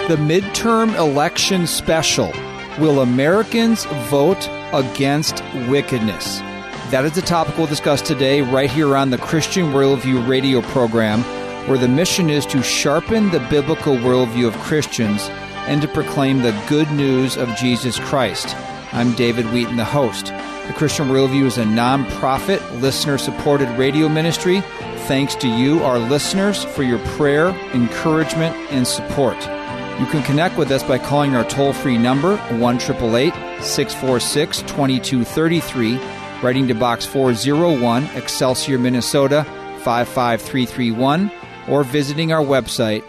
The midterm election special. Will Americans vote against wickedness? That is the topic we'll discuss today right here on the Christian Worldview radio program, where the mission is to sharpen the biblical worldview of Christians and to proclaim the good news of Jesus Christ. I'm David Wheaton, the host. The Christian Worldview is a non-profit, listener-supported radio ministry. Thanks to you, our listeners, for your prayer, encouragement, and support. You can connect with us by calling our toll-free number, 1-888-646-2233, writing to Box 401, Excelsior, Minnesota, 55331, or visiting our website,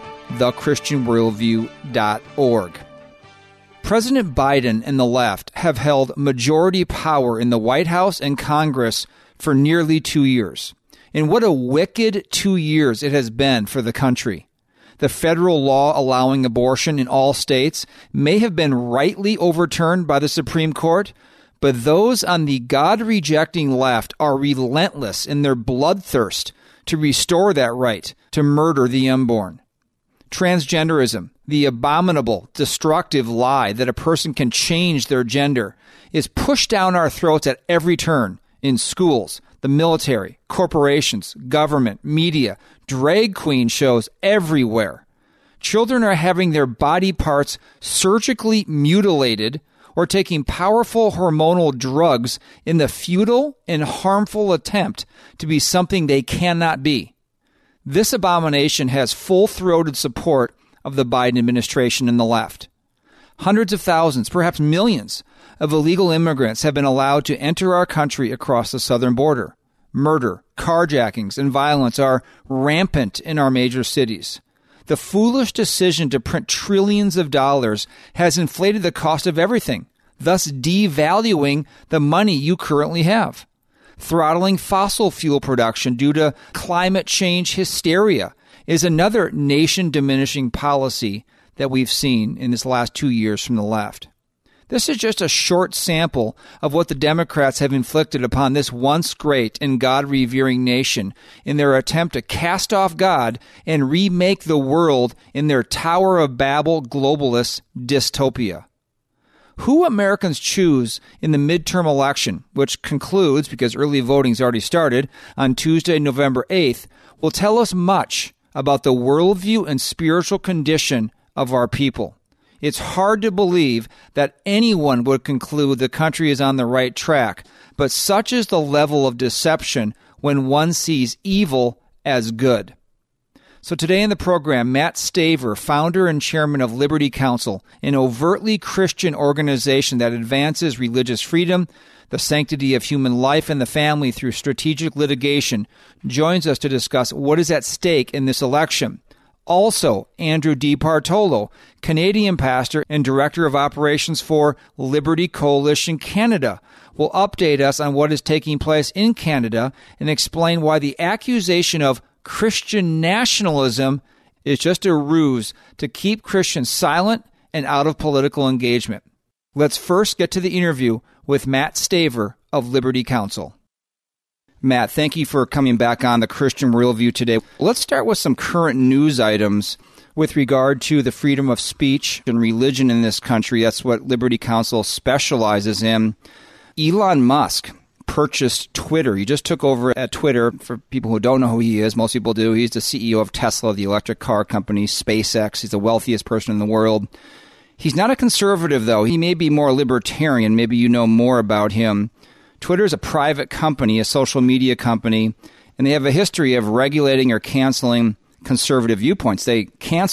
thechristianworldview.org. President Biden and the left have held majority power in the White House and Congress for nearly 2 years. And what a wicked 2 years it has been for the country. The federal law allowing abortion in all states may have been rightly overturned by the Supreme Court, but those on the God-rejecting left are relentless in their bloodthirst to restore that right to murder the unborn. Transgenderism, the abominable, destructive lie that a person can change their gender, is pushed down our throats at every turn in schools, the military, corporations, government, media, drag queen shows everywhere. Children are having their body parts surgically mutilated or taking powerful hormonal drugs in the futile and harmful attempt to be something they cannot be. This abomination has full-throated support of the Biden administration and the left. Hundreds of thousands, perhaps millions, of illegal immigrants have been allowed to enter our country across the southern border. Murder, carjackings, and violence are rampant in our major cities. The foolish decision to print trillions of dollars has inflated the cost of everything, thus devaluing the money you currently have. Throttling fossil fuel production due to climate change hysteria is another nation-diminishing policy that we've seen in this last 2 years from the left. This is just a short sample of what the Democrats have inflicted upon this once great and God-revering nation in their attempt to cast off God and remake the world in their Tower of Babel globalist dystopia. Who Americans choose in the midterm election, which concludes, because early voting's already started, on Tuesday, November 8th, will tell us much about the worldview and spiritual condition of our people. It's hard to believe that anyone would conclude the country is on the right track, but such is the level of deception when one sees evil as good. So today in the program, Matt Staver, founder and chairman of Liberty Counsel, an overtly Christian organization that advances religious freedom, the sanctity of human life and the family through strategic litigation, joins us to discuss what is at stake in this election. Also, Andrew DiBartolo, Canadian pastor and director of operations for Liberty Coalition Canada, will update us on what is taking place in Canada and explain why the accusation of Christian nationalism is just a ruse to keep Christians silent and out of political engagement. Let's first get to the interview with Matt Staver of Liberty Counsel. Matt, thank you for coming back on the Christian Worldview today. Let's start with some current news items with regard to the freedom of speech and religion in this country. That's what Liberty Counsel specializes in. Elon Musk purchased Twitter. He just took over at Twitter. For people who don't know who he is, most people do. He's the CEO of Tesla, the electric car company, SpaceX. He's the wealthiest person in the world. He's not a conservative, though. He may be more libertarian. Maybe you know more about him. Twitter is a private company, a social media company, and they have a history of regulating or canceling conservative viewpoints. They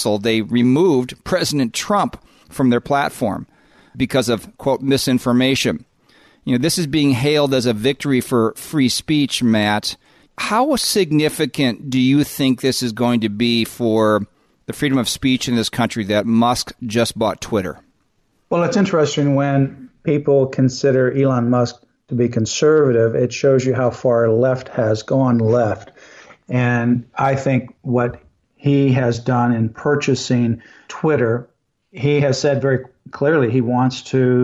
removed President Trump from their platform because of, quote, misinformation. This is being hailed as a victory for free speech, Matt. How significant do you think this is going to be for the freedom of speech in this country that Musk just bought Twitter? Well, it's interesting when people consider Elon Musk to be conservative. It shows you how far left has gone left. And I think what he has done in purchasing Twitter, he has said very clearly he wants to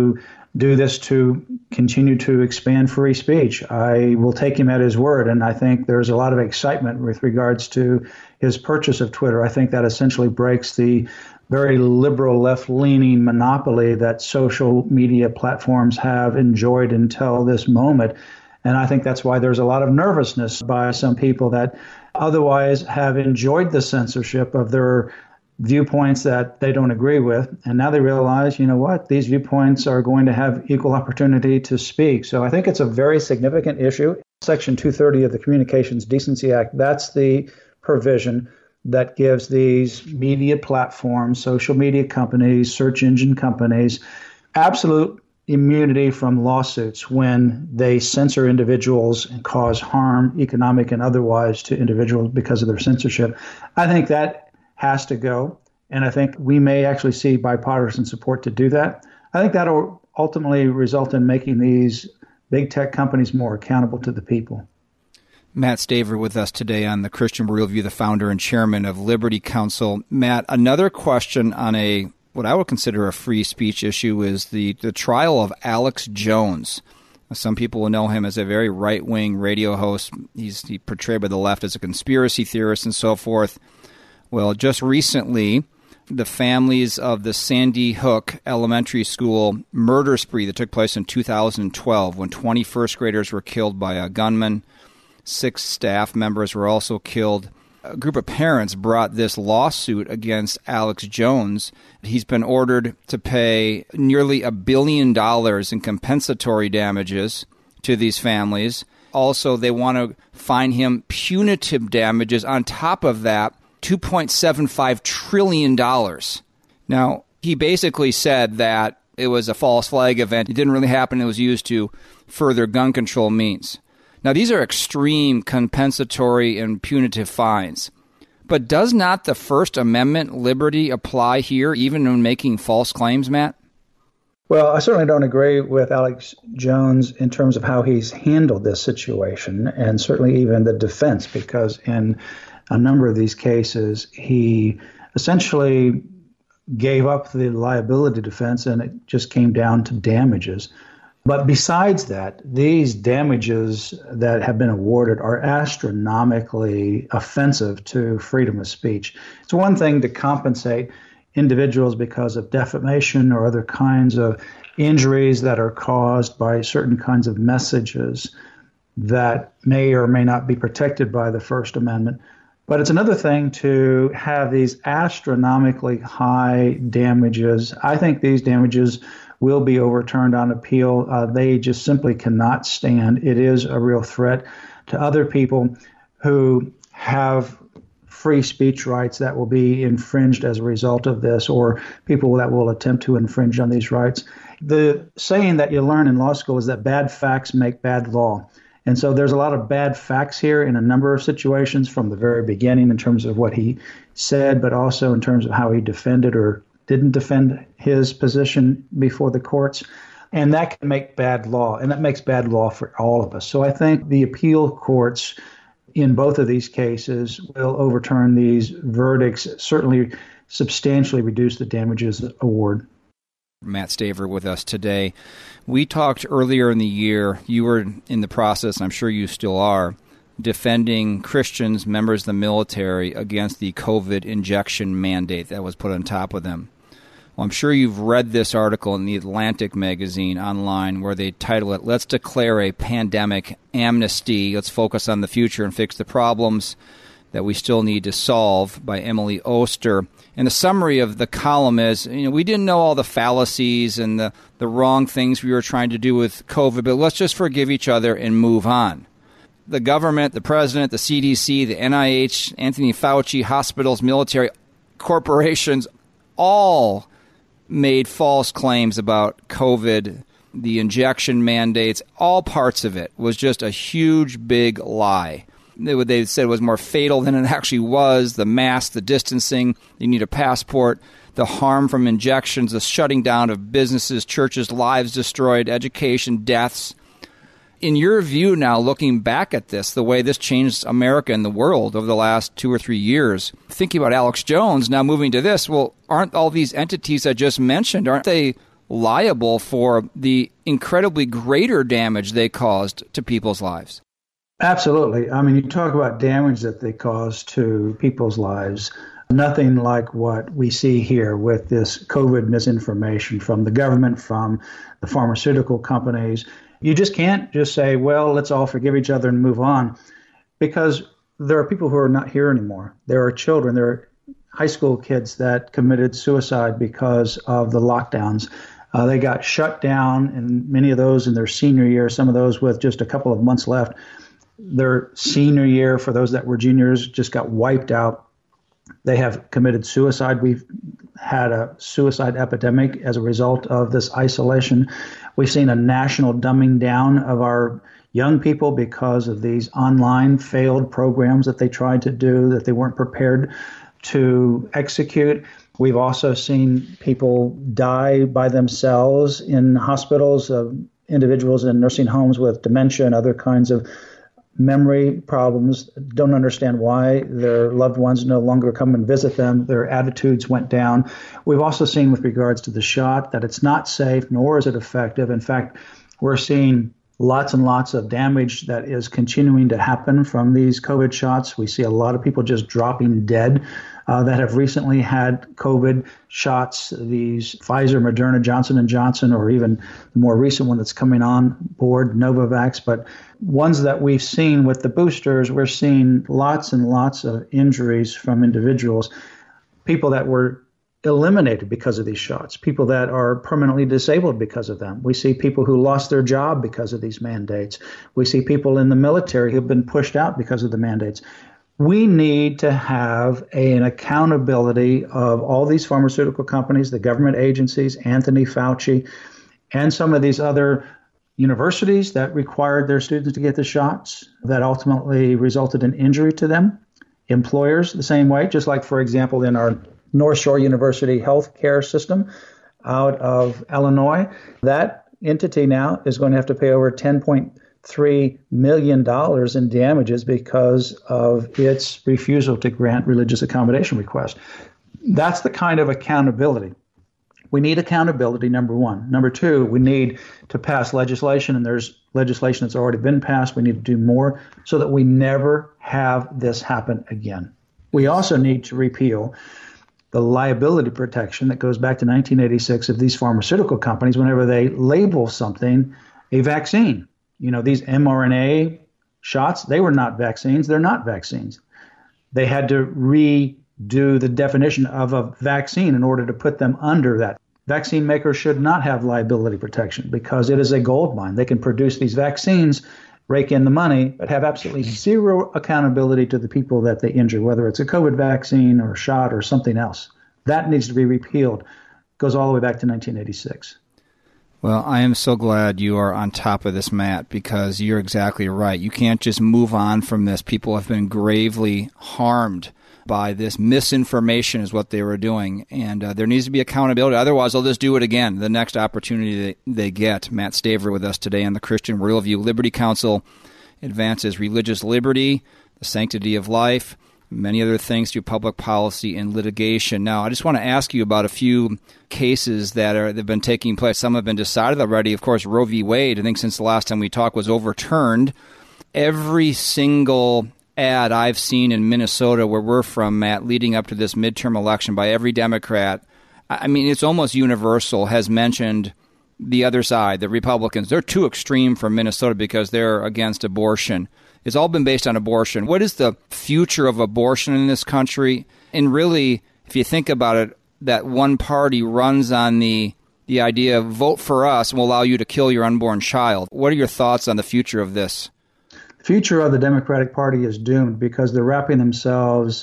do this to continue to expand free speech. I will take him at his word, and I think there's a lot of excitement with regards to his purchase of Twitter. I think that essentially breaks the very liberal, left-leaning monopoly that social media platforms have enjoyed until this moment. And I think that's why there's a lot of nervousness by some people that otherwise have enjoyed the censorship of their viewpoints that they don't agree with. And now they realize, you know what, these viewpoints are going to have equal opportunity to speak. So I think it's a very significant issue. Section 230 of the Communications Decency Act, that's the provision that gives these media platforms, social media companies, search engine companies, absolute immunity from lawsuits when they censor individuals and cause harm, economic and otherwise, to individuals because of their censorship. I think that has to go, and I think we may actually see bipartisan support to do that. I think that will ultimately result in making these big tech companies more accountable to the people. Matt Staver with us today on the Christian Worldview, the founder and chairman of Liberty Counsel. Matt, another question on what I would consider a free speech issue is the trial of Alex Jones. Some people will know him as a very right-wing radio host. He's portrayed by the left as a conspiracy theorist and so forth. Well, just recently, the families of the Sandy Hook Elementary School murder spree that took place in 2012 when 20 first graders were killed by a gunman, 6 staff members were also killed. A group of parents brought this lawsuit against Alex Jones. He's been ordered to pay nearly $1 billion in compensatory damages to these families. Also, they want to fine him punitive damages on top of that, $2.75 trillion. Now, he basically said that it was a false flag event. It didn't really happen. It was used to further gun control means. Now, these are extreme compensatory and punitive fines. But does not the First Amendment liberty apply here, even when making false claims, Matt? Well, I certainly don't agree with Alex Jones in terms of how he's handled this situation, and certainly even the defense, because in a number of these cases, he essentially gave up the liability defense, and it just came down to damages. But besides that, these damages that have been awarded are astronomically offensive to freedom of speech. It's one thing to compensate individuals because of defamation or other kinds of injuries that are caused by certain kinds of messages that may or may not be protected by the First Amendment. But it's another thing to have these astronomically high damages. I think these damages will be overturned on appeal. They just simply cannot stand. It is a real threat to other people who have free speech rights that will be infringed as a result of this, or people that will attempt to infringe on these rights. The saying that you learn in law school is that bad facts make bad law. And so there's a lot of bad facts here in a number of situations from the very beginning in terms of what he said, but also in terms of how he defended or didn't defend his position before the courts. And that can make bad law, and that makes bad law for all of us. So I think the appeal courts in both of these cases will overturn these verdicts, certainly substantially reduce the damages award. Matt Staver with us today. We talked earlier in the year, you were in the process, and I'm sure you still are, defending Christians, members of the military, against the COVID injection mandate that was put on top of them. Well, I'm sure you've read this article in the Atlantic magazine online where they title it, "Let's Declare a Pandemic Amnesty. Let's Focus on the Future and Fix the Problems that We Still Need to Solve," by Emily Oster. And the summary of the column is, we didn't know all the fallacies and the wrong things we were trying to do with COVID, but let's just forgive each other and move on. The government, the president, the CDC, the NIH, Anthony Fauci, hospitals, military, corporations, all made false claims about COVID, the injection mandates, all parts of it was just a huge, big lie. They said it was more fatal than it actually was. The mask, the distancing, you need a passport, the harm from injections, the shutting down of businesses, churches, lives destroyed, education, deaths. In your view now, looking back at this, the way this changed America and the world over the last 2 or 3 years, thinking about Alex Jones, now moving to this, well, aren't all these entities I just mentioned, aren't they liable for the incredibly greater damage they caused to people's lives. Absolutely. I mean, you talk about damage that they cause to people's lives. Nothing like what we see here with this COVID misinformation from the government, from the pharmaceutical companies. You just can't just say, well, let's all forgive each other and move on, because there are people who are not here anymore. There are children, there are high school kids that committed suicide because of the lockdowns. They got shut down, and many of those in their senior year, some of those with just a couple of months left. Their senior year, for those that were juniors, just got wiped out. They have committed suicide. We've had a suicide epidemic as a result of this isolation. We've seen a national dumbing down of our young people because of these online failed programs that they tried to do, that they weren't prepared to execute. We've also seen people die by themselves in hospitals, individuals in nursing homes with dementia and other kinds of memory problems, don't understand why their loved ones no longer come and visit them. Their attitudes went down. We've also seen with regards to the shot that it's not safe, nor is it effective. In fact, we're seeing lots and lots of damage that is continuing to happen from these COVID shots. We see a lot of people just dropping dead that have recently had COVID shots, these Pfizer, Moderna, Johnson & Johnson, or even the more recent one that's coming on board, Novavax. But ones that we've seen with the boosters, we're seeing lots and lots of injuries from individuals, people that were eliminated because of these shots, people that are permanently disabled because of them. We see people who lost their job because of these mandates. We see people in the military who've been pushed out because of the mandates. We need to have an accountability of all these pharmaceutical companies, the government agencies, Anthony Fauci, and some of these other universities that required their students to get the shots that ultimately resulted in injury to them. Employers the same way, just like, for example, in our North Shore University healthcare system out of Illinois. That entity now is going to have to pay over $10.3 million in damages because of its refusal to grant religious accommodation requests. That's the kind of accountability. We need accountability, number one. Number two, we need to pass legislation, and there's legislation that's already been passed. We need to do more so that we never have this happen again. We also need to repeal the liability protection that goes back to 1986 of these pharmaceutical companies whenever they label something a vaccine. You know, these mRNA shots, they were not vaccines. They're not vaccines. They had to redo the definition of a vaccine in order to put them under that. Vaccine makers should not have liability protection because it is a gold mine. They can produce these vaccines, rake in the money, but have absolutely zero accountability to the people that they injure, whether it's a COVID vaccine or a shot or something else. That needs to be repealed. Goes all the way back to 1986. Well, I am so glad you are on top of this, Matt, because you're exactly right. You can't just move on from this. People have been gravely harmed by this misinformation is what they were doing, and there needs to be accountability. Otherwise, they'll just do it again the next opportunity they get. Matt Staver with us today on the Christian Worldview. Liberty Counsel advances religious liberty, the sanctity of life, many other things through public policy and litigation. Now, I just want to ask you about a few cases that have been taking place. Some have been decided already. Of course, Roe v. Wade, I think since the last time we talked, was overturned. Every single ad I've seen in Minnesota, where we're from, Matt, leading up to this midterm election by every Democrat, I mean, it's almost universal, has mentioned the other side, the Republicans. They're too extreme for Minnesota because they're against abortion. It's all been based on abortion. What is the future of abortion in this country? And really, if you think about it, that one party runs on the idea of vote for us and we'll allow you to kill your unborn child. What are your thoughts on the future of this? The future of the Democratic Party is doomed because they're wrapping themselves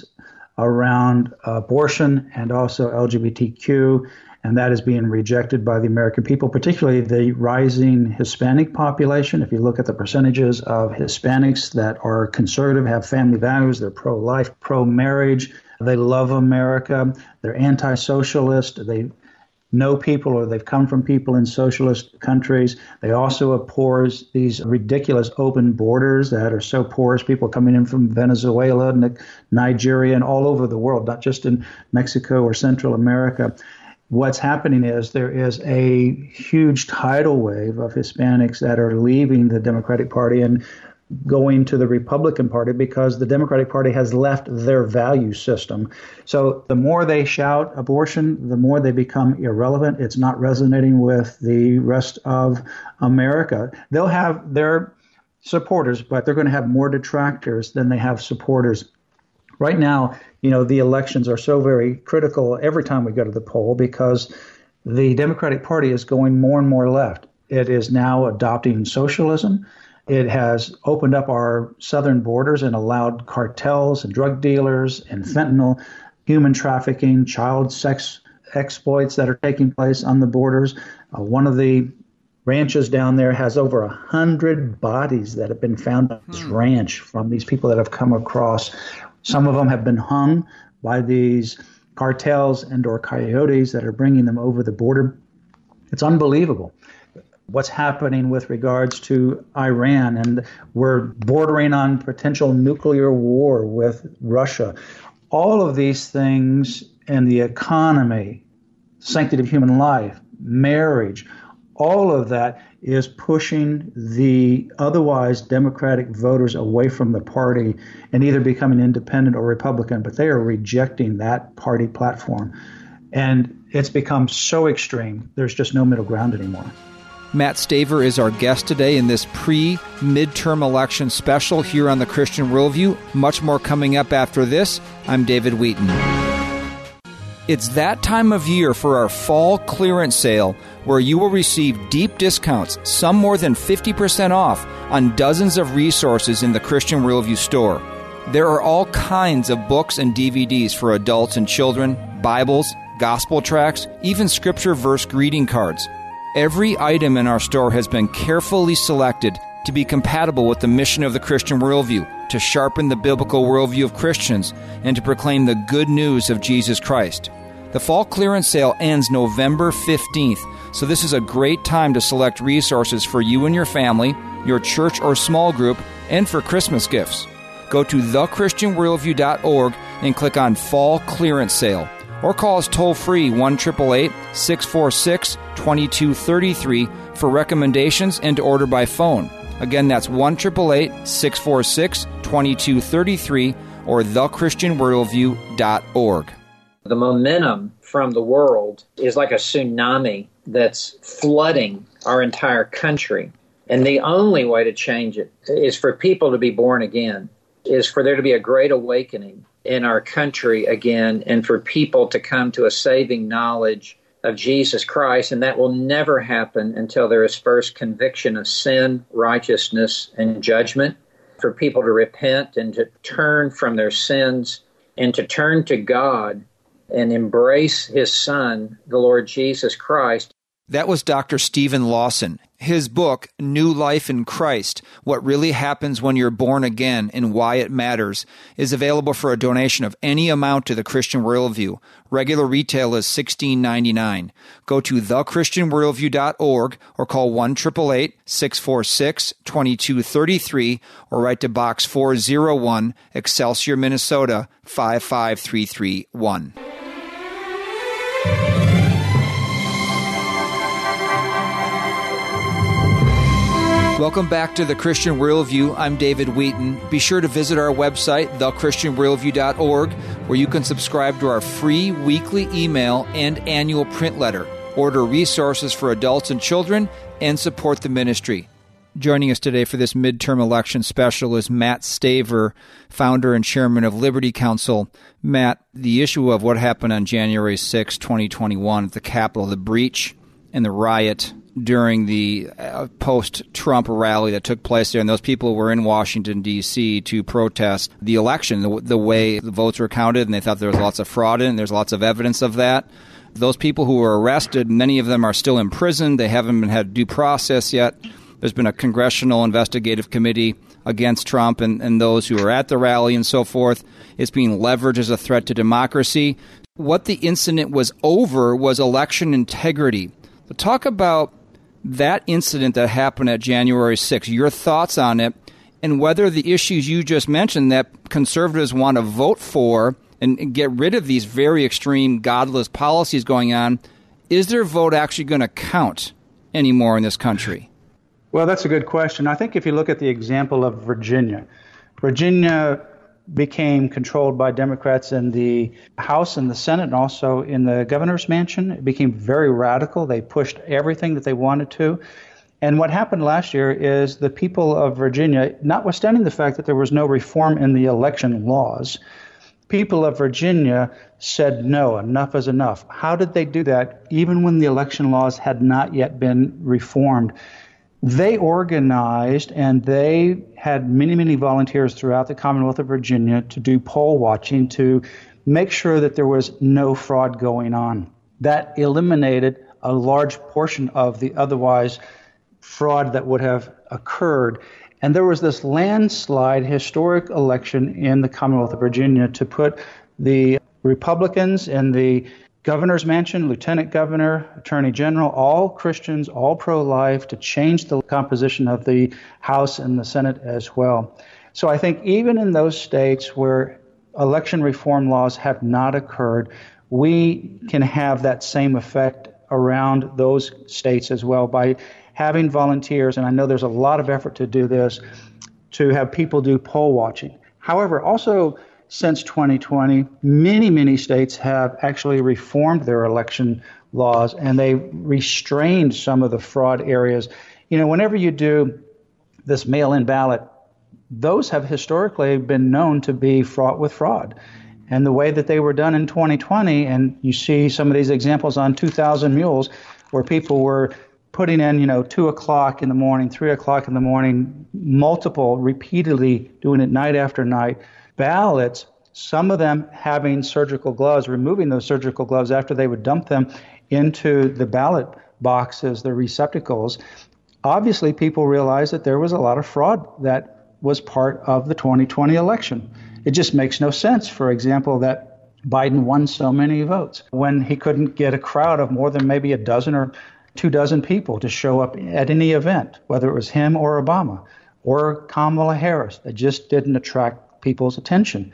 around abortion and also LGBTQ, and that is being rejected by the American people, particularly the rising Hispanic population. If you look at the percentages of Hispanics that are conservative, have family values, they're pro-life, pro-marriage, they love America, they're anti-socialist, they know people or they've come from people in socialist countries. They also abhor these ridiculous open borders that are so porous, people coming in from Venezuela, Nigeria, and all over the world, not just in Mexico or Central America. what's happening is there is a huge tidal wave of Hispanics that are leaving the Democratic Party and going to the Republican Party because the Democratic Party has left their value system. So the more they shout abortion, the more they become irrelevant. It's not resonating with the rest of America. They'll have their supporters, but they're going to have more detractors than they have supporters. Right now, the elections are so very critical every time we go to the poll because the Democratic Party is going more and more left. It is now adopting socialism. It has opened up our southern borders and allowed cartels and drug dealers and fentanyl, human trafficking, child sex exploits that are taking place on the borders. One of the ranches down there has over 100 bodies that have been found on this ranch from these people that have come across. Some of them have been hung by these cartels and or coyotes that are bringing them over the border. It's unbelievable what's happening with regards to Iran, and we're bordering on potential nuclear war with Russia. All of these things, and the economy, sanctity of human life, marriage, all of that is pushing the otherwise Democratic voters away from the party and either becoming independent or Republican, but they are rejecting that party platform. And it's become so extreme, there's just no middle ground anymore. Matt Staver is our guest today in this pre-midterm election special here on the Christian Worldview. Much more coming up after this. I'm David Wheaton. It's that time of year for our fall clearance sale where you will receive deep discounts, some more than 50% off, on dozens of resources in the Christian Worldview store. There are all kinds of books and DVDs for adults and children, Bibles, gospel tracts, even scripture verse greeting cards. Every item in our store has been carefully selected to be compatible with the mission of the Christian Worldview, to sharpen the biblical worldview of Christians, and to proclaim the good news of Jesus Christ. The fall clearance sale ends November 15th, so this is a great time to select resources for you and your family, your church or small group, and for Christmas gifts. Go to thechristianworldview.org and click on Fall Clearance Sale, or call us toll-free 1-888-646-2233 for recommendations and to order by phone. Again, that's 1-888-646-2233 or thechristianworldview.org. The momentum from the world is like a tsunami that's flooding our entire country. And the only way to change it is for people to be born again, is for there to be a great awakening in our country again, and for people to come to a saving knowledge of Jesus Christ. And that will never happen until there is first conviction of sin, righteousness, and judgment, for people to repent and to turn from their sins and to turn to God and embrace His Son, the Lord Jesus Christ. That was Dr. Stephen Lawson. His book, New Life in Christ, What Really Happens When You're Born Again and Why It Matters, is available for a donation of any amount to the Christian Worldview. Regular retail is $16.99. Go to thechristianworldview.org or call 1-888-646-2233 or write to Box 401, Excelsior, Minnesota, 55331. Welcome back to the Christian Worldview. I'm David Wheaton. Be sure to visit our website, thechristianworldview.org, where you can subscribe to our free weekly email and annual print letter, order resources for adults and children, and support the ministry. Joining us today for this midterm election special is Matt Staver, founder and chairman of Liberty Counsel. Matt, the issue of what happened on January 6, 2021 at the Capitol, the breach and the riot during the post-Trump rally that took place there, and those people were in Washington, D.C. to protest the election, the way the votes were counted, and they thought there was lots of fraud in it, and there's lots of evidence of that. Those people who were arrested, many of them are still in prison. They haven't been had due process yet. There's been a congressional investigative committee against Trump and those who were at the rally and so forth. It's being leveraged as a threat to democracy. What the incident was over was election integrity. So talk about that incident that happened at January 6th, your thoughts on it, and whether the issues you just mentioned that conservatives want to vote for and get rid of these very extreme, godless policies going on, is their vote actually going to count anymore in this country? Well, that's a good question. I think if you look at the example of Virginia became controlled by Democrats in the House and the Senate and also in the governor's mansion. It became very radical. They pushed everything that they wanted to. And what happened last year is the people of Virginia, notwithstanding the fact that there was no reform in the election laws, people of Virginia said, no, enough is enough. How did they do that even when the election laws had not yet been reformed? They organized and they had many, many volunteers throughout the Commonwealth of Virginia to do poll watching to make sure that there was no fraud going on. That eliminated a large portion of the otherwise fraud that would have occurred. And there was this landslide historic election in the Commonwealth of Virginia to put the Republicans in the governor's mansion, lieutenant governor, attorney general, all Christians, all pro-life, to change the composition of the House and the Senate as well. So I think even in those states where election reform laws have not occurred, we can have that same effect around those states as well by having volunteers, and I know there's a lot of effort to do this, to have people do poll watching. However, also since 2020, many, many states have actually reformed their election laws, and they restrained some of the fraud areas. You know, whenever you do this mail-in ballot, those have historically been known to be fraught with fraud. And the way that they were done in 2020, and you see some of these examples on 2,000 Mules, where people were putting in, 2 o'clock in the morning, 3 o'clock in the morning, multiple, repeatedly doing it night after night, ballots, some of them having surgical gloves, removing those surgical gloves after they would dump them into the ballot boxes, the receptacles. Obviously, people realized that there was a lot of fraud that was part of the 2020 election. It just makes no sense, for example, that Biden won so many votes when he couldn't get a crowd of more than maybe a dozen or 24 people to show up at any event, whether it was him or Obama or Kamala Harris. That just didn't attract people's attention.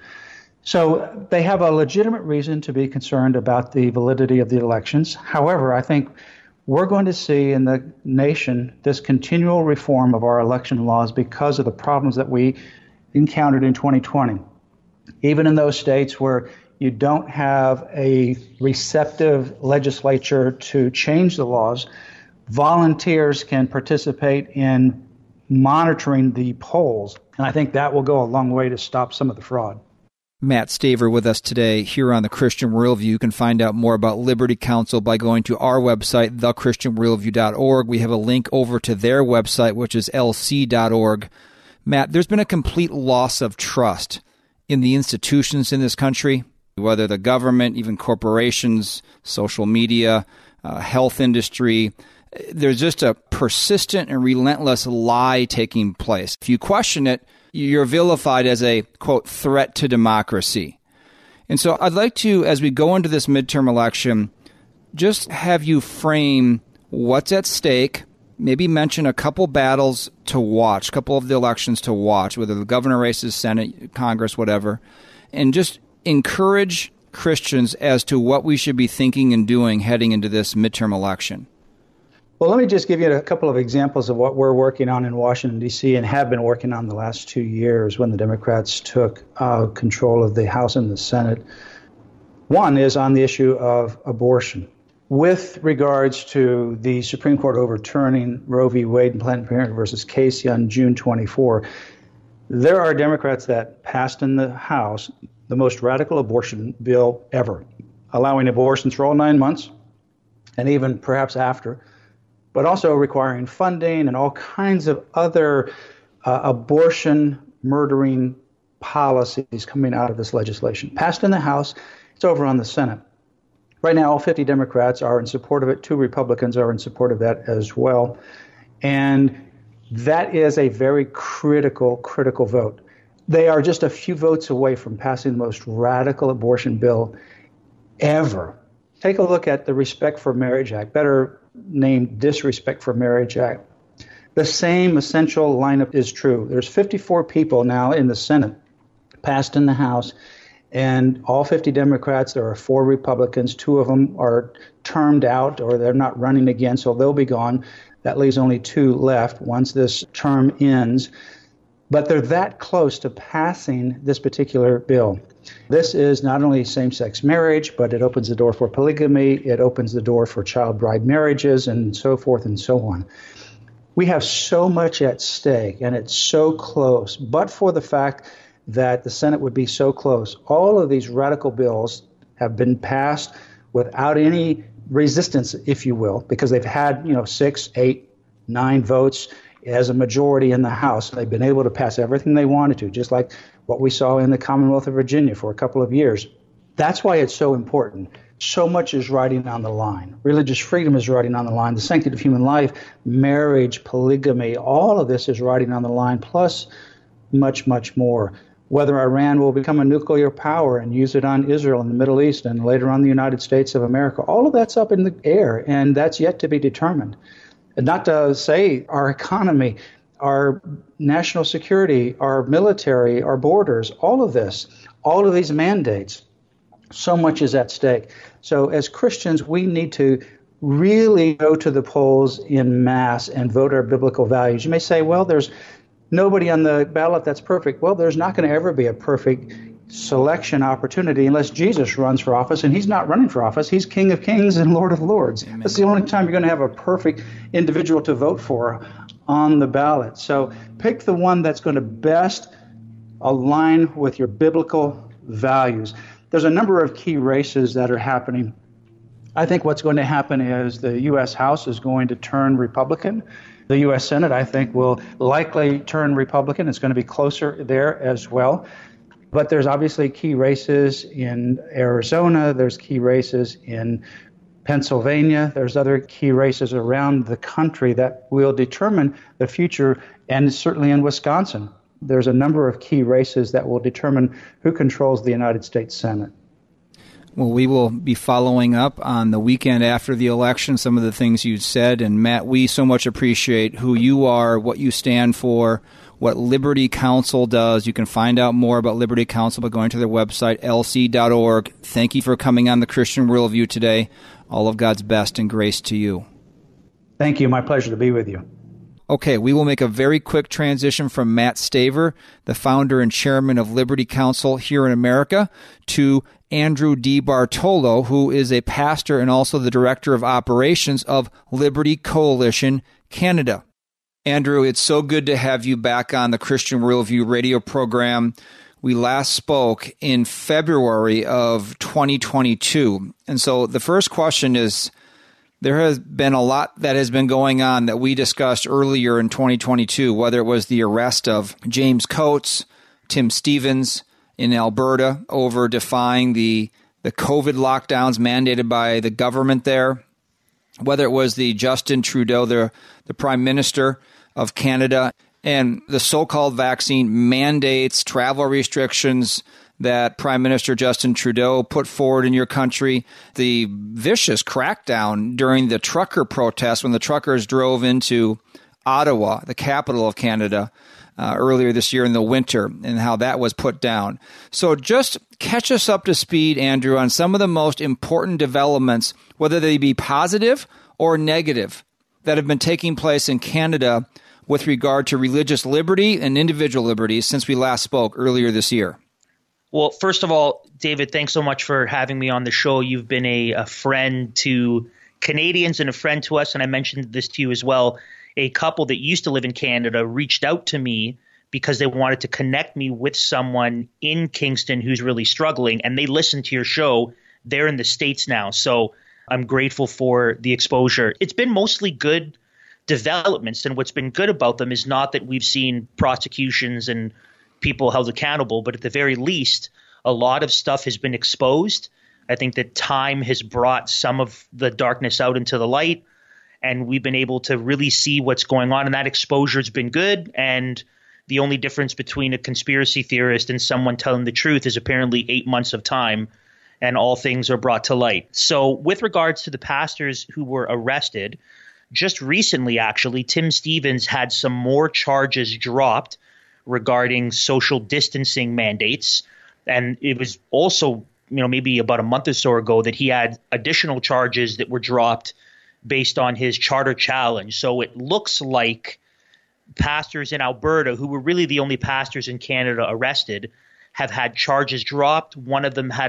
So they have a legitimate reason to be concerned about the validity of the elections. However, I think we're going to see in the nation this continual reform of our election laws because of the problems that we encountered in 2020. Even in those states where you don't have a receptive legislature to change the laws, volunteers can participate in monitoring the polls. And I think that will go a long way to stop some of the fraud. Matt Staver with us today here on The Christian Worldview. You can find out more about Liberty Counsel by going to our website, thechristianworldview.org. We have a link over to their website, which is lc.org. Matt, there's been a complete loss of trust in the institutions in this country, whether the government, even corporations, social media, health industry. There's just a persistent and relentless lie taking place. If you question it, you're vilified as a, quote, threat to democracy. And so I'd like to, as we go into this midterm election, just have you frame what's at stake, maybe mention a couple battles to watch, a couple of the elections to watch, whether the governor races, Senate, Congress, whatever, and just encourage Christians as to what we should be thinking and doing heading into this midterm election. Well, let me just give you a couple of examples of what we're working on in Washington, D.C., and have been working on the last 2 years when the Democrats took control of the House and the Senate. One is on the issue of abortion. With regards to the Supreme Court overturning Roe v. Wade and Planned Parenthood versus Casey on June 24, there are Democrats that passed in the House the most radical abortion bill ever, allowing abortions for all 9 months and even perhaps after, but also requiring funding and all kinds of other abortion murdering policies coming out of this legislation. Passed in the House, it's over on the Senate. Right now, all 50 Democrats are in support of it. 2 Republicans are in support of that as well. And that is a very critical vote. They are just a few votes away from passing the most radical abortion bill ever. Take a look at the Respect for Marriage Act, better named Disrespect for Marriage Act. The same essential lineup is true. There's 54 people now in the Senate, passed in the House, And all 50 Democrats, there are 4 Republicans. 2 of them are termed out or they're not running again, so they'll be gone. That leaves only 2 left once this term ends. But they're that close to passing this particular bill. This is not only same-sex marriage, but it opens the door for polygamy, it opens the door for child bride marriages, and so forth and so on. We have so much at stake, and it's so close. But for the fact that the Senate would be so close, all of these radical bills have been passed without any resistance, if you will, because they've had 6, 8, 9 votes as a majority in the House. They've been able to pass everything they wanted to, just like what we saw in the Commonwealth of Virginia for a couple of years. That's why it's so important. So much is riding on the line. Religious freedom is riding on the line. The sanctity of human life, marriage, polygamy, all of this is riding on the line, plus much, much more. Whether Iran will become a nuclear power and use it on Israel and the Middle East and later on the United States of America, all of that's up in the air, and that's yet to be determined. And not to say our economy, our national security, our military, our borders, all of these mandates, so much is at stake. So as Christians, we need to really go to the polls in mass and vote our biblical values. You may say, well, there's nobody on the ballot that's perfect. Well, there's not going to ever be a perfect selection opportunity unless Jesus runs for office, and he's not running for office. He's King of Kings and Lord of Lords. Amen. That's the only time you're going to have a perfect individual to vote for on the ballot. So pick the one that's going to best align with your biblical values. There's a number of key races that are happening. I think what's going to happen is the U.S. House is going to turn Republican. The U.S. Senate, I think, will likely turn Republican. It's going to be closer there as well. But there's obviously key races in Arizona. There's key races in Pennsylvania. There's other key races around the country that will determine the future, and certainly in Wisconsin. There's a number of key races that will determine who controls the United States Senate. Well, we will be following up on the weekend after the election, some of the things you said. And Matt, we so much appreciate who you are, what you stand for, what Liberty Counsel does. You can find out more about Liberty Counsel by going to their website, lc.org. Thank you for coming on the Christian Worldview today. All of God's best and grace to you. Thank you. My pleasure to be with you. Okay, we will make a very quick transition from Matt Staver, the founder and chairman of Liberty Counsel here in America, to Andrew D. Bartolo, who is a pastor and also the director of operations of Liberty Coalition Canada. Andrew, it's so good to have you back on the Christian Worldview radio program. We last spoke in February of 2022. And so the first question is, there has been a lot that has been going on that we discussed earlier in 2022, whether it was the arrest of James Coates, Tim Stevens in Alberta over defying the COVID lockdowns mandated by the government there, whether it was the Justin Trudeau, the Prime Minister of Canada, and the so-called vaccine mandates, travel restrictions that Prime Minister Justin Trudeau put forward in your country, the vicious crackdown during the trucker protests when the truckers drove into Ottawa, the capital of Canada, earlier this year in the winter, and how that was put down. So just catch us up to speed, Andrew, on some of the most important developments, whether they be positive or negative, that have been taking place in Canada with regard to religious liberty and individual liberties since we last spoke earlier this year. Well, first of all, David, thanks so much for having me on the show. You've been a friend to Canadians and a friend to us, and I mentioned this to you as well. A couple that used to live in Canada reached out to me because they wanted to connect me with someone in Kingston who's really struggling, and they listened to your show. They're in the States now, so I'm grateful for the exposure. It's been mostly good developments, and what's been good about them is not that we've seen prosecutions and people held accountable, but at the very least, a lot of stuff has been exposed. I think that time has brought some of the darkness out into the light, and we've been able to really see what's going on, and that exposure has been good. And the only difference between a conspiracy theorist and someone telling the truth is apparently 8 months of time, and all things are brought to light. So with regards to the pastors who were arrested, just recently, actually, Tim Stevens had some more charges dropped regarding social distancing mandates. And it was also, maybe about a month or so ago that he had additional charges that were dropped based on his charter challenge. So it looks like pastors in Alberta, who were really the only pastors in Canada arrested, have had charges dropped. One of them had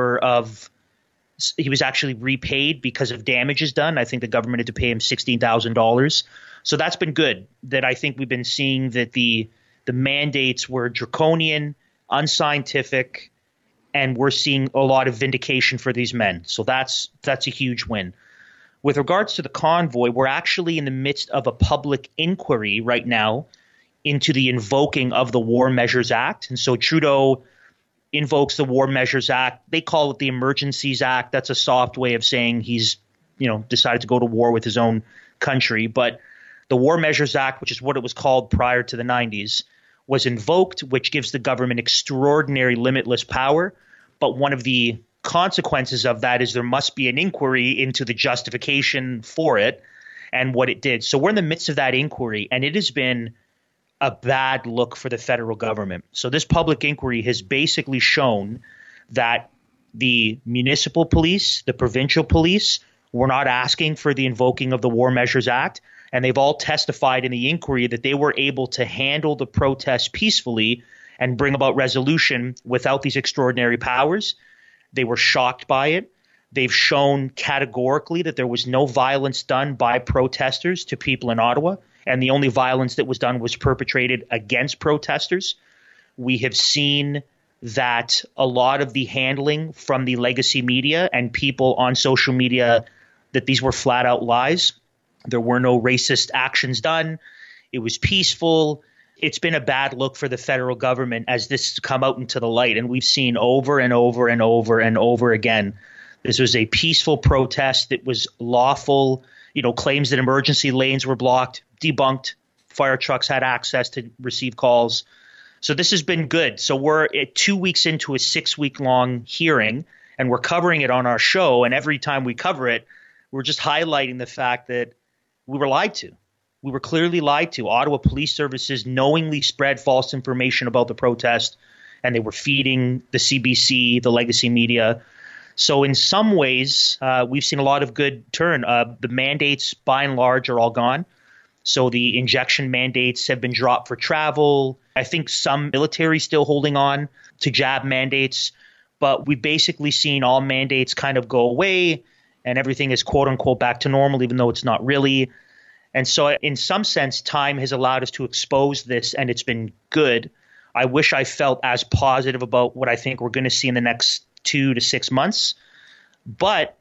he was actually repaid because of damages done. I think the government had to pay him $16,000. So that's been good. That I think we've been seeing that the mandates were draconian, unscientific, and we're seeing a lot of vindication for these men. So that's a huge win. With regards to the convoy, we're actually in the midst of a public inquiry right now into the invoking of the War Measures Act. And so Trudeau invokes the War Measures Act. They call it the Emergencies Act. That's a soft way of saying he's, decided to go to war with his own country. But the War Measures Act, which is what it was called prior to the 90s, was invoked, which gives the government extraordinary limitless power. But one of the consequences of that is there must be an inquiry into the justification for it and what it did. So we're in the midst of that inquiry, and it has been a bad look for the federal government. So this public inquiry has basically shown that the municipal police, the provincial police, were not asking for the invoking of the War Measures Act, and they've all testified in the inquiry that they were able to handle the protests peacefully and bring about resolution without these extraordinary powers. They were shocked by it. They've shown categorically that there was no violence done by protesters to people in Ottawa, and the only violence that was done was perpetrated against protesters. We have seen that a lot of the handling from the legacy media and people on social media, that these were flat out lies. There were no racist actions done. It was peaceful. It's been a bad look for the federal government as this has come out into the light. And we've seen over and over and over and over again, this was a peaceful protest that was lawful. Claims that emergency lanes were blocked, debunked. Fire trucks had access to receive calls. So this has been good. So we're 2 weeks into a 6-week-long hearing, and we're covering it on our show. And every time we cover it, we're just highlighting the fact that we were lied to. We were clearly lied to. Ottawa Police Services knowingly spread false information about the protest, and they were feeding the CBC, the legacy media. So in some ways, we've seen a lot of good turn. The mandates, by and large, are all gone. So the injection mandates have been dropped for travel. I think some military still holding on to jab mandates. But we've basically seen all mandates kind of go away, and everything is quote unquote back to normal, even though it's not really. And so in some sense, time has allowed us to expose this, and it's been good. I wish I felt as positive about what I think we're going to see in the next 2 to 6 months. But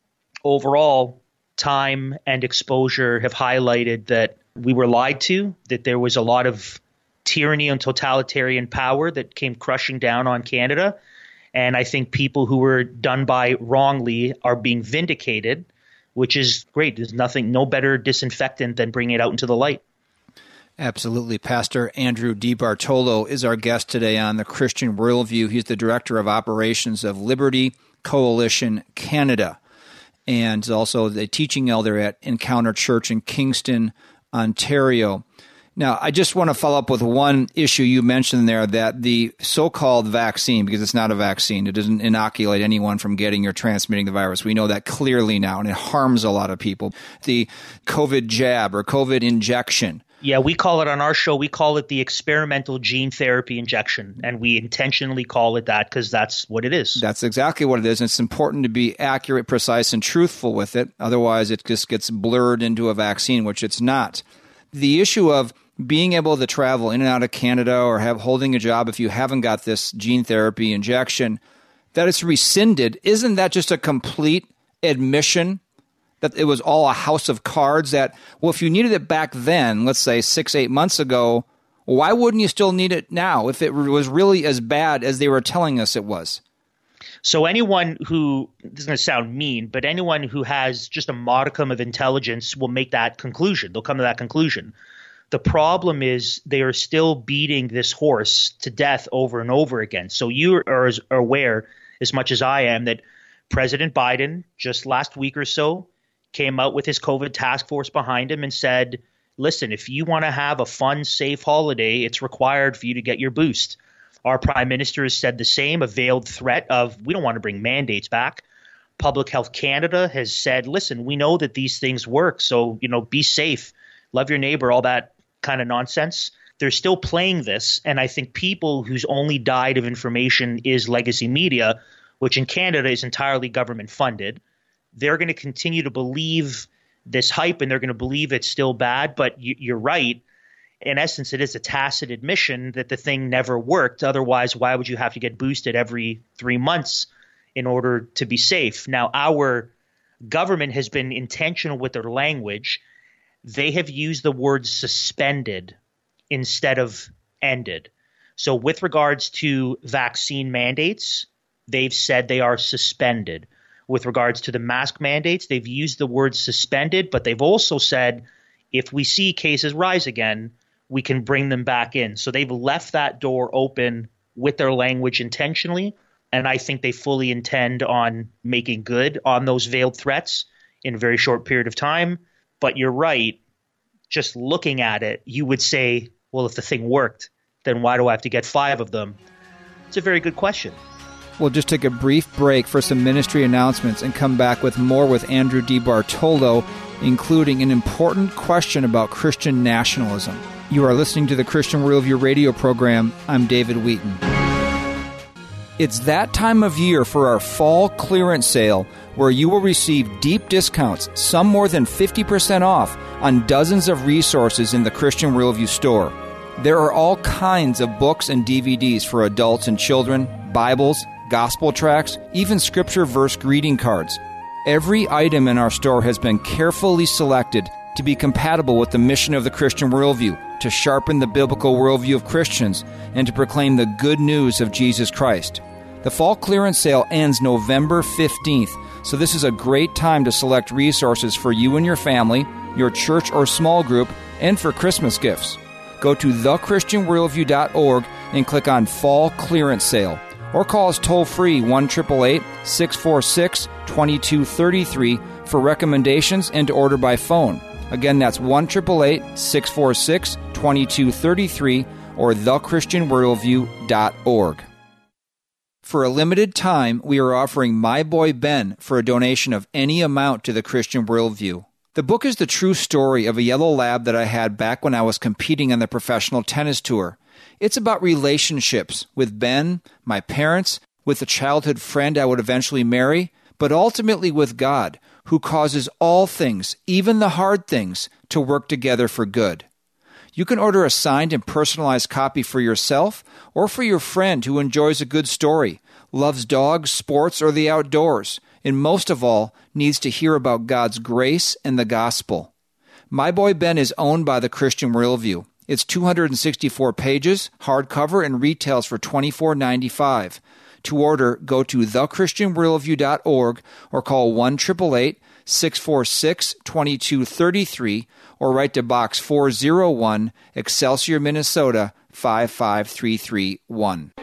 overall, time and exposure have highlighted that we were lied to, that there was a lot of tyranny and totalitarian power that came crushing down on Canada. And I think people who were done by wrongly are being vindicated, which is great. There's no better disinfectant than bringing it out into the light. Absolutely. Pastor Andrew DiBartolo is our guest today on the Christian Worldview. He's the Director of Operations of Liberty Coalition Canada, and also the teaching elder at Encounter Church in Kingston, Ontario. Now, I just want to follow up with one issue you mentioned there, that the so-called vaccine, because it's not a vaccine, it doesn't inoculate anyone from getting or transmitting the virus. We know that clearly now, and it harms a lot of people. The COVID jab or COVID injection. Yeah, we call it on our show, we call it the experimental gene therapy injection, and we intentionally call it that because that's what it is. That's exactly what it is. And it's important to be accurate, precise, and truthful with it. Otherwise, it just gets blurred into a vaccine, which it's not. The issue of being able to travel in and out of Canada or holding a job if you haven't got this gene therapy injection, that it's rescinded, isn't that just a complete admission that it was all a house of cards? That, well, if you needed it back then, let's say 6-8 months ago, why wouldn't you still need it now if it was really as bad as they were telling us it was? So anyone who, this is going to sound mean, but anyone who has just a modicum of intelligence will make that conclusion. They'll come to that conclusion. The problem is they are still beating this horse to death over and over again. So you are aware, as much as I am, that President Biden just last week or so came out with his COVID task force behind him and said, listen, if you want to have a fun, safe holiday, it's required for you to get your boost. Our prime minister has said the same, a veiled threat of, we don't want to bring mandates back. Public Health Canada has said, listen, we know that these things work, so, be safe, love your neighbor, all that kind of nonsense. They're still playing this, and I think people whose only diet of information is legacy media, which in Canada is entirely government funded, they're going to continue to believe this hype, and they're going to believe it's still bad. But you're right. In essence, it is a tacit admission that the thing never worked. Otherwise, why would you have to get boosted every 3 months in order to be safe? Now, our government has been intentional with their language. They have used the word suspended instead of ended. So with regards to vaccine mandates, they've said they are suspended. With regards to the mask mandates, they've used the word suspended, but they've also said if we see cases rise again, we can bring them back in. So they've left that door open with their language intentionally, and I think they fully intend on making good on those veiled threats in a very short period of time. But you're right. Just looking at it, you would say, well, if the thing worked, then why do I have to get 5 of them? It's a very good question. We'll just take a brief break for some ministry announcements and come back with more with Andrew DiBartolo, including an important question about Christian nationalism. You are listening to the Christian Worldview radio program. I'm David Wheaton. It's that time of year for our fall clearance sale, where you will receive deep discounts, some more than 50% off, on dozens of resources in the Christian Worldview store. There are all kinds of books and DVDs for adults and children, Bibles, gospel tracts, even scripture verse greeting cards. Every item in our store has been carefully selected to be compatible with the mission of the Christian worldview, to sharpen the biblical worldview of Christians, and to proclaim the good news of Jesus Christ. The fall clearance sale ends November 15th, so this is a great time to select resources for you and your family, your church or small group, and for Christmas gifts. Go to thechristianworldview.org and click on Fall Clearance Sale, or call us toll-free 1-888-646-2233 for recommendations and to order by phone. Again, that's 1-888-646-2233 or thechristianworldview.org. For a limited time, we are offering My Boy Ben for a donation of any amount to the Christian Worldview. The book is the true story of a yellow lab that I had back when I was competing on the professional tennis tour. It's about relationships with Ben, my parents, with a childhood friend I would eventually marry, but ultimately with God, who causes all things, even the hard things, to work together for good. You can order a signed and personalized copy for yourself or for your friend who enjoys a good story, loves dogs, sports, or the outdoors, and most of all, needs to hear about God's grace and the gospel. My Boy Ben is owned by the Christian Worldview. It's 264 pages, hardcover, and retails for $24.95. To order, go to thechristianworldview.org or call 1-888-646-2233 or write to Box 401, Excelsior, Minnesota 55331.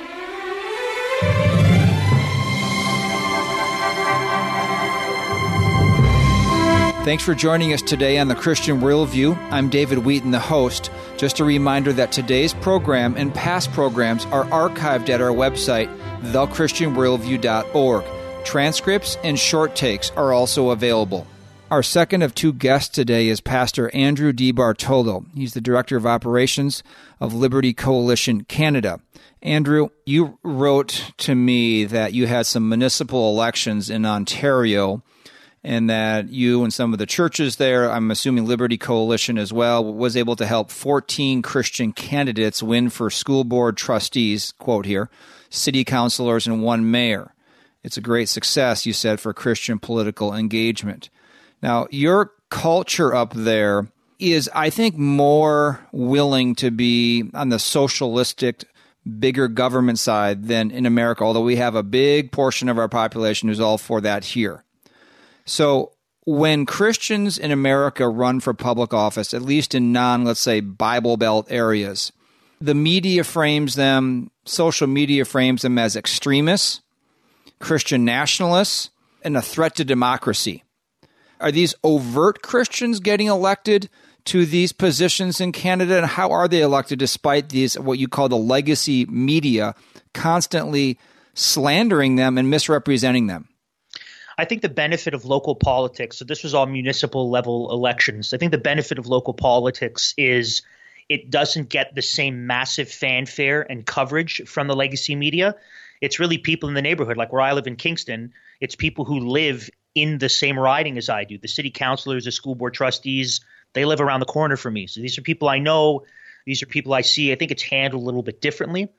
Thanks for joining us today on the Christian Worldview. I'm David Wheaton, the host. Just a reminder that today's program and past programs are archived at our website, thechristianworldview.org. Transcripts and short takes are also available. Our second of 2 guests today is Pastor Andrew DiBartolo. He's the Director of Operations of Liberty Coalition Canada. Andrew, you wrote to me that you had some municipal elections in Ontario and that you and some of the churches there, I'm assuming Liberty Coalition as well, was able to help 14 Christian candidates win for school board trustees, quote here, city councilors, and 1 mayor. It's a great success, you said, for Christian political engagement. Now, your culture up there is, I think, more willing to be on the socialistic, bigger government side than in America, although we have a big portion of our population who's all for that here. So when Christians in America run for public office, at least in let's say, Bible Belt areas, the media frames them, social media frames them as extremists, Christian nationalists, and a threat to democracy. Are these overt Christians getting elected to these positions in Canada, and how are they elected despite these, what you call the legacy media, constantly slandering them and misrepresenting them? I think the benefit of local politics, so this was all municipal level elections. I think the benefit of local politics is it doesn't get the same massive fanfare and coverage from the legacy media. It's really people in the neighborhood, like where I live in Kingston. It's people who live in the same riding as I do. The city councilors, the school board trustees, they live around the corner from me. So these are people I know. These are people I see. I think it's handled a little bit differently.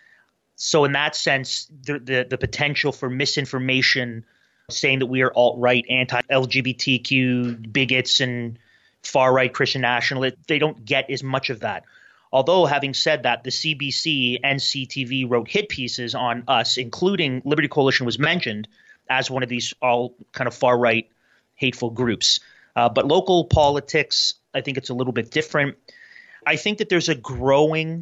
So in that sense, the potential for misinformation, saying that we are alt-right, anti-LGBTQ bigots and far-right Christian nationalists, they don't get as much of that. Although, having said that, the CBC and CTV wrote hit pieces on us, including Liberty Coalition was mentioned as one of these all kind of far-right hateful groups. But local politics, I think it's a little bit different. I think that there's a growing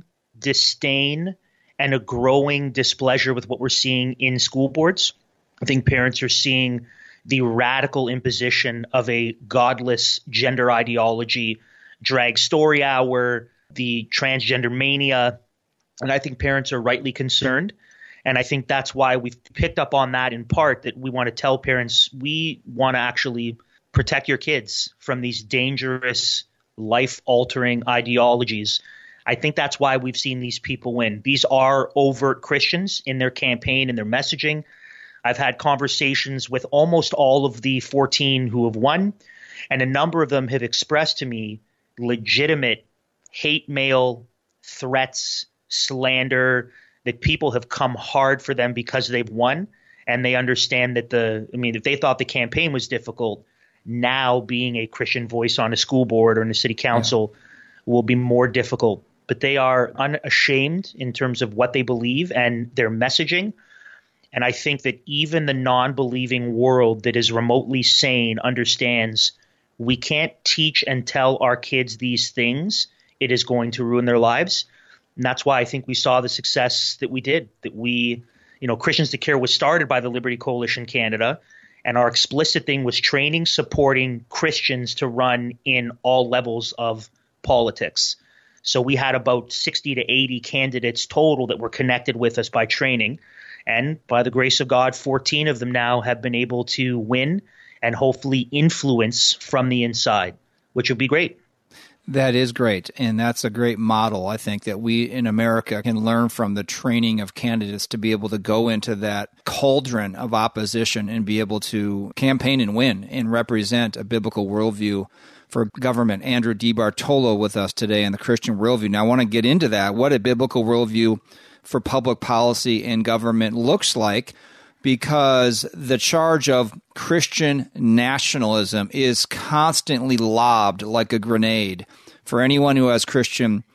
disdain and a growing displeasure with what we're seeing in school boards. I think parents are seeing the radical imposition of a godless gender ideology, drag story hour, the transgender mania, and I think parents are rightly concerned. And I think that's why we've picked up on that in part, that we want to tell parents we want to actually protect your kids from these dangerous, life-altering ideologies. I think that's why we've seen these people win. These are overt Christians in their campaign and their messaging. I've had conversations with almost all of the 14 who have won, and a number of them have expressed to me legitimate hate mail, threats, slander, that people have come hard for them because they've won, and they understand that if they thought the campaign was difficult, now being a Christian voice on a school board or in a city council will be more difficult. But they are unashamed in terms of what they believe and their messaging. And I think that even the non-believing world that is remotely sane understands we can't teach and tell our kids these things. It is going to ruin their lives. And that's why I think we saw the success that we did, that we, Christians to Care was started by the Liberty Coalition Canada. And our explicit thing was training, supporting Christians to run in all levels of politics. So we had about 60 to 80 candidates total that were connected with us by training. And by the grace of God, 14 of them now have been able to win and hopefully influence from the inside, which would be great. That is great, and that's a great model, I think, that we in America can learn from, the training of candidates to be able to go into that cauldron of opposition and be able to campaign and win and represent a biblical worldview for government. Andrew DiBartolo with us today on the Christian Worldview. Now, I want to get into that, what a biblical worldview for public policy and government looks like, because the charge of Christian nationalism is constantly lobbed like a grenade for anyone who has Christian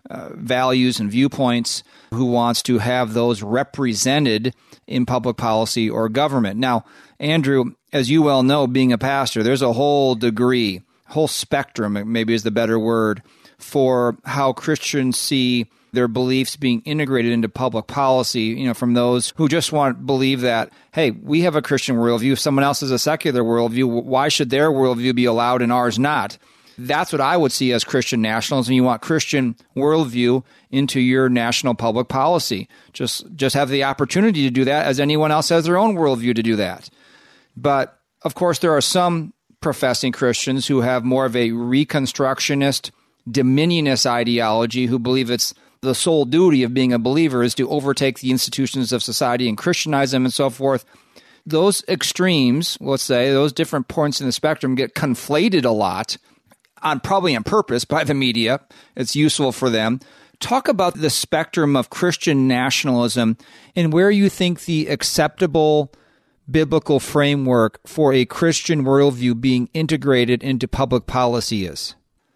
values and viewpoints, who wants to have those represented in public policy or government. Now, Andrew, as you well know, being a pastor, there's a whole degree, whole spectrum, maybe is the better word, for how Christians see their beliefs being integrated into public policy, from those who just believe that, hey, we have a Christian worldview. If someone else has a secular worldview, why should their worldview be allowed and ours not? That's what I would see as Christian nationalism. You want Christian worldview into your national public policy. Just have the opportunity to do that, as anyone else has their own worldview to do that. But, of course, there are some professing Christians who have more of a Reconstructionist, dominionist ideology, who believe it's the sole duty of being a believer is to overtake the institutions of society and Christianize them and so forth. Those extremes, let's say, those different points in the spectrum get conflated a lot, probably on purpose by the media. It's useful for them. Talk about the spectrum of Christian nationalism and where you think the acceptable biblical framework for a Christian worldview being integrated into public policy is.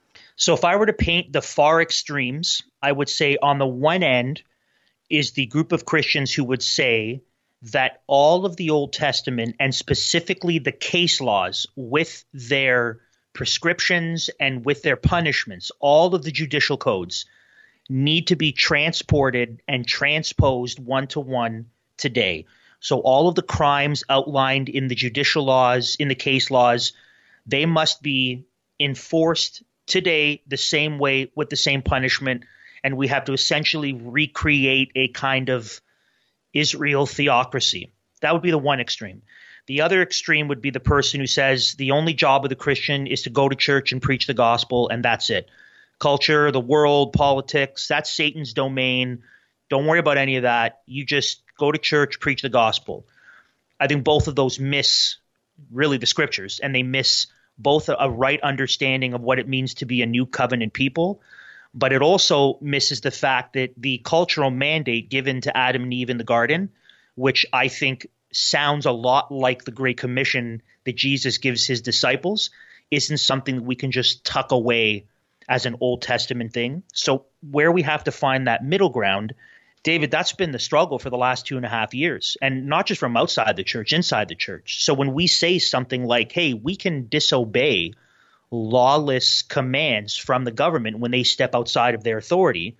So if I were to paint the far extremes, I would say on the one end is the group of Christians who would say that all of the Old Testament, and specifically the case laws with their prescriptions and with their punishments, all of the judicial codes need to be transported and transposed one-to-one today. So all of the crimes outlined in the judicial laws, in the case laws, they must be enforced today the same way with the same punishment, and we have to essentially recreate a kind of Israel theocracy. That would be the one extreme. The other extreme would be the person who says the only job of the Christian is to go to church and preach the gospel, and that's it. Culture, the world, politics, that's Satan's domain. Don't worry about any of that. You just go to church, preach the gospel. I think both of those miss really the scriptures, and they miss both a right understanding of what it means to be a new covenant people, but it also misses the fact that the cultural mandate given to Adam and Eve in the garden, which I think sounds a lot like the Great Commission that Jesus gives his disciples, isn't something that we can just tuck away as an Old Testament thing. So where we have to find that middle ground, David, that's been the struggle for the last 2.5 years, and not just from outside the church, inside the church. So when we say something like, hey, we can disobey lawless commands from the government when they step outside of their authority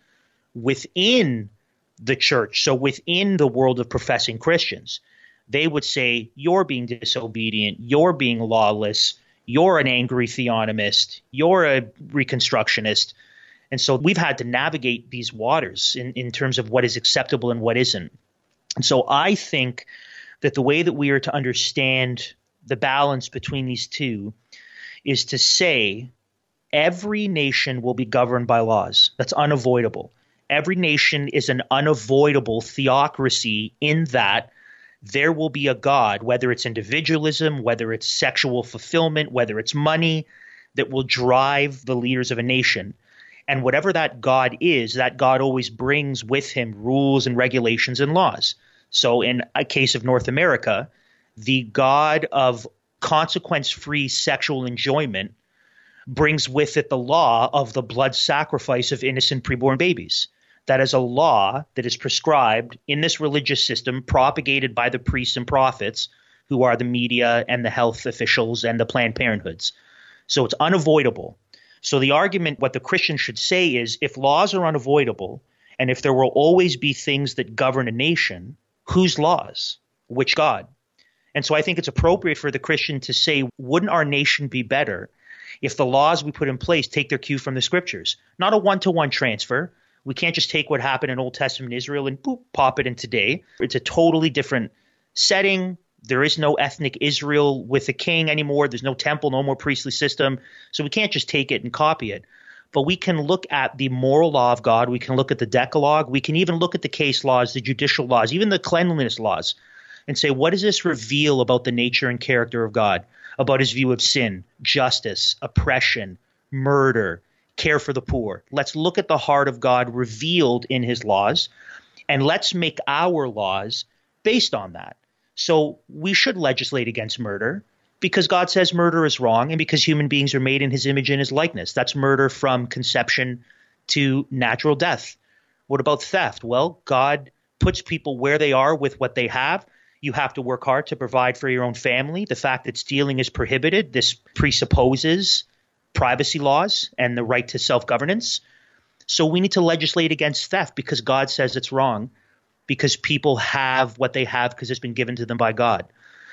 within the church, so within the world of professing Christians, they would say, you're being disobedient, you're being lawless, you're an angry theonomist, you're a reconstructionist. And so we've had to navigate these waters in terms of what is acceptable and what isn't. And so I think that the way that we are to understand the balance between these two is to say every nation will be governed by laws. That's unavoidable. Every nation is an unavoidable theocracy in that there will be a God, whether it's individualism, whether it's sexual fulfillment, whether it's money, that will drive the leaders of a nation. And whatever that God is, that God always brings with him rules and regulations and laws. So in a case of North America, the God of consequence-free sexual enjoyment brings with it the law of the blood sacrifice of innocent preborn babies. That is a law that is prescribed in this religious system propagated by the priests and prophets who are the media and the health officials and the Planned Parenthoods. So it's unavoidable. So the argument, what the Christian should say is, if laws are unavoidable, and if there will always be things that govern a nation, whose laws? Which God? And so I think it's appropriate for the Christian to say, wouldn't our nation be better if the laws we put in place take their cue from the scriptures? Not a one-to-one transfer. We can't just take what happened in Old Testament Israel and boop, pop it in today. It's a totally different setting. There is no ethnic Israel with a king anymore. There's no temple, no more priestly system. So we can't just take it and copy it. But we can look at the moral law of God. We can look at the Decalogue. We can even look at the case laws, the judicial laws, even the cleanliness laws, and say, what does this reveal about the nature and character of God, about his view of sin, justice, oppression, murder, care for the poor? Let's look at the heart of God revealed in his laws, and let's make our laws based on that. So we should legislate against murder because God says murder is wrong and because human beings are made in his image and his likeness. That's murder from conception to natural death. What about theft? Well, God puts people where they are with what they have. You have to work hard to provide for your own family. The fact that stealing is prohibited, this presupposes privacy laws and the right to self-governance. So we need to legislate against theft because God says it's wrong, because people have what they have because it's been given to them by God.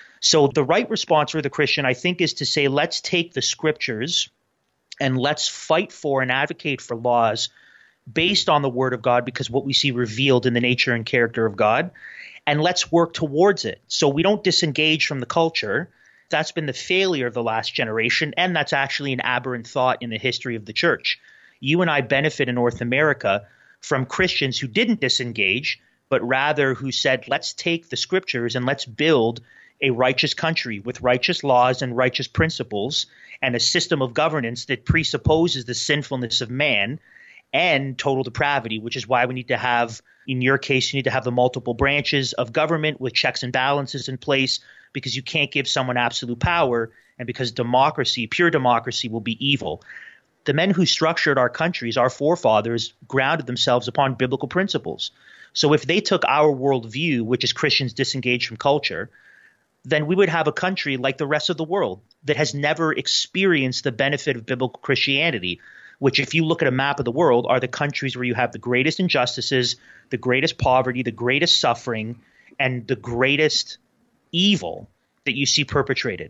So the right response for the Christian, I think, is to say, let's take the scriptures and let's fight for and advocate for laws based on the word of God, because what we see revealed in the nature and character of God, and let's work towards it. So we don't disengage from the culture. That's been the failure of the last generation, and that's actually an aberrant thought in the history of the church. You and I benefit in North America from Christians who didn't disengage, but rather who said, let's take the scriptures and let's build a righteous country with righteous laws and righteous principles and a system of governance that presupposes the sinfulness of man and total depravity, which is why we need to have, in your case, you need to have the multiple branches of government with checks and balances in place, because you can't give someone absolute power, and because democracy, pure democracy, will be evil. The men who structured our countries, our forefathers, grounded themselves upon biblical principles. So if they took our worldview, which is Christians disengaged from culture, then we would have a country like the rest of the world that has never experienced the benefit of biblical Christianity, which, if you look at a map of the world, are the countries where you have the greatest injustices, the greatest poverty, the greatest suffering, and the greatest evil that you see perpetrated.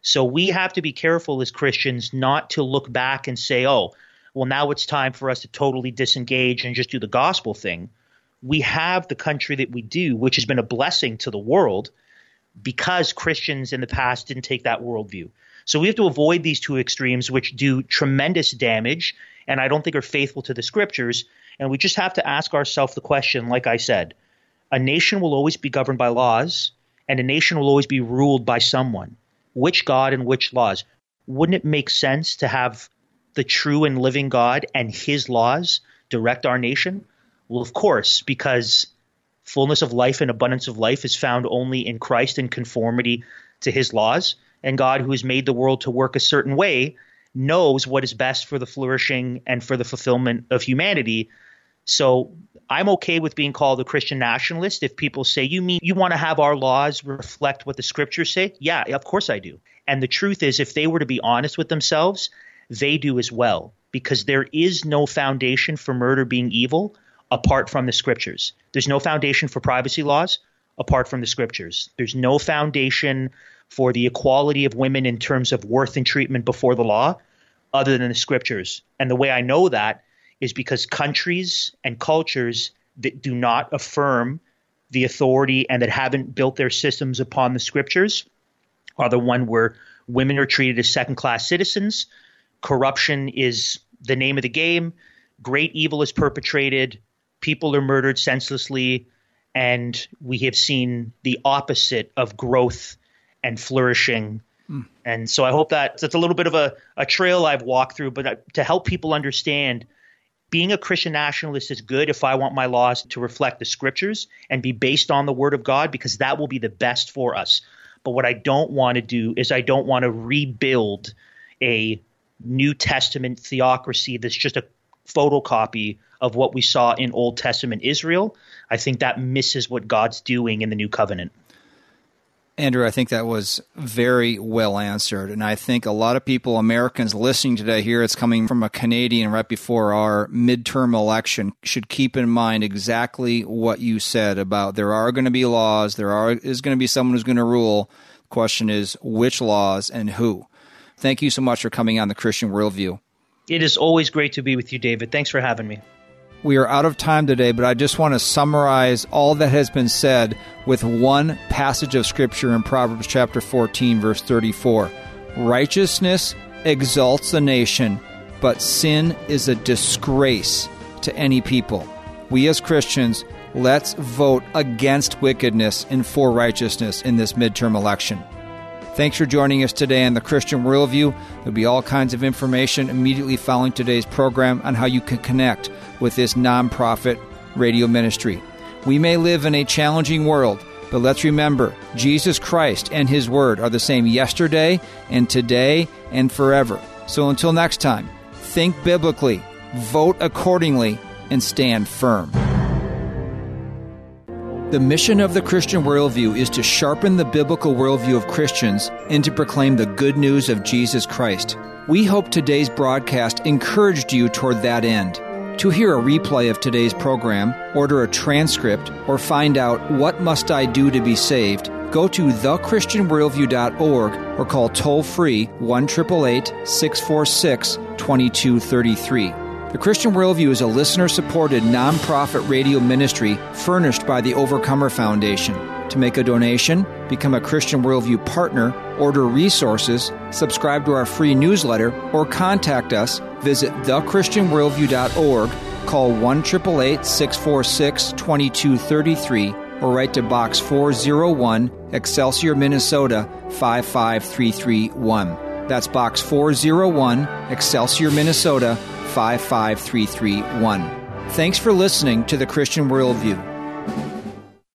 So we have to be careful as Christians not to look back and say, oh, well, now it's time for us to totally disengage and just do the gospel thing. We have the country that we do, which has been a blessing to the world because Christians in the past didn't take that worldview. So we have to avoid these two extremes, which do tremendous damage and I don't think are faithful to the scriptures. And we just have to ask ourselves the question, like I said, a nation will always be governed by laws and a nation will always be ruled by someone. Which God and which laws? Wouldn't it make sense to have the true and living God and his laws direct our nation? Well, of course, because fullness of life and abundance of life is found only in Christ in conformity to his laws. And God, who has made the world to work a certain way, knows what is best for the flourishing and for the fulfillment of humanity. So I'm okay with being called a Christian nationalist if people say, you mean you want to have our laws reflect what the scriptures say? Yeah, of course I do. And the truth is, if they were to be honest with themselves, they do as well, because there is no foundation for murder being evil apart from the scriptures. There's no foundation for privacy laws apart from the scriptures. There's no foundation for the equality of women in terms of worth and treatment before the law other than the scriptures. And the way I know that is because countries and cultures that do not affirm the authority and that haven't built their systems upon the scriptures are the one where women are treated as second-class citizens. Corruption is the name of the game. Great evil is perpetrated. People are murdered senselessly. And we have seen the opposite of growth and flourishing. And so I hope that's a little bit of a trail I've walked through, but to help people understand being a Christian nationalist is good if I want my laws to reflect the scriptures and be based on the word of God, because that will be the best for us. But what I don't want to do is I don't want to rebuild a New Testament theocracy that's just a photocopy of what we saw in Old Testament Israel. I think that misses what God's doing in the New Covenant. Andrew, I think that was very well answered. And I think a lot of people, Americans listening today here, it's coming from a Canadian right before our midterm election, should keep in mind exactly what you said about there are going to be laws, is going to be someone who's going to rule. The question is which laws and who. Thank you so much for coming on the Christian Worldview. It is always great to be with you, David. Thanks for having me. We are out of time today, but I just want to summarize all that has been said with one passage of Scripture in Proverbs chapter 14, verse 34. Righteousness exalts the nation, but sin is a disgrace to any people. We as Christians, let's vote against wickedness and for righteousness in this midterm election. Thanks for joining us today on the Christian Worldview. There'll be all kinds of information immediately following today's program on how you can connect with this nonprofit radio ministry. We may live in a challenging world, but let's remember, Jesus Christ and His Word are the same yesterday and today and forever. So until next time, think biblically, vote accordingly, and stand firm. The mission of the Christian Worldview is to sharpen the biblical worldview of Christians and to proclaim the good news of Jesus Christ. We hope today's broadcast encouraged you toward that end. To hear a replay of today's program, order a transcript, or find out what must I do to be saved, go to thechristianworldview.org or call toll-free 1-888-646-2233. The Christian Worldview is a listener-supported nonprofit radio ministry furnished by the Overcomer Foundation. To make a donation, become a Christian Worldview partner, order resources, subscribe to our free newsletter, or contact us, visit thechristianworldview.org, call 1-888-646-2233, or write to Box 401, Excelsior, Minnesota 55331. That's Box 401, Excelsior, Minnesota 55331. Thanks for listening to the Christian Worldview.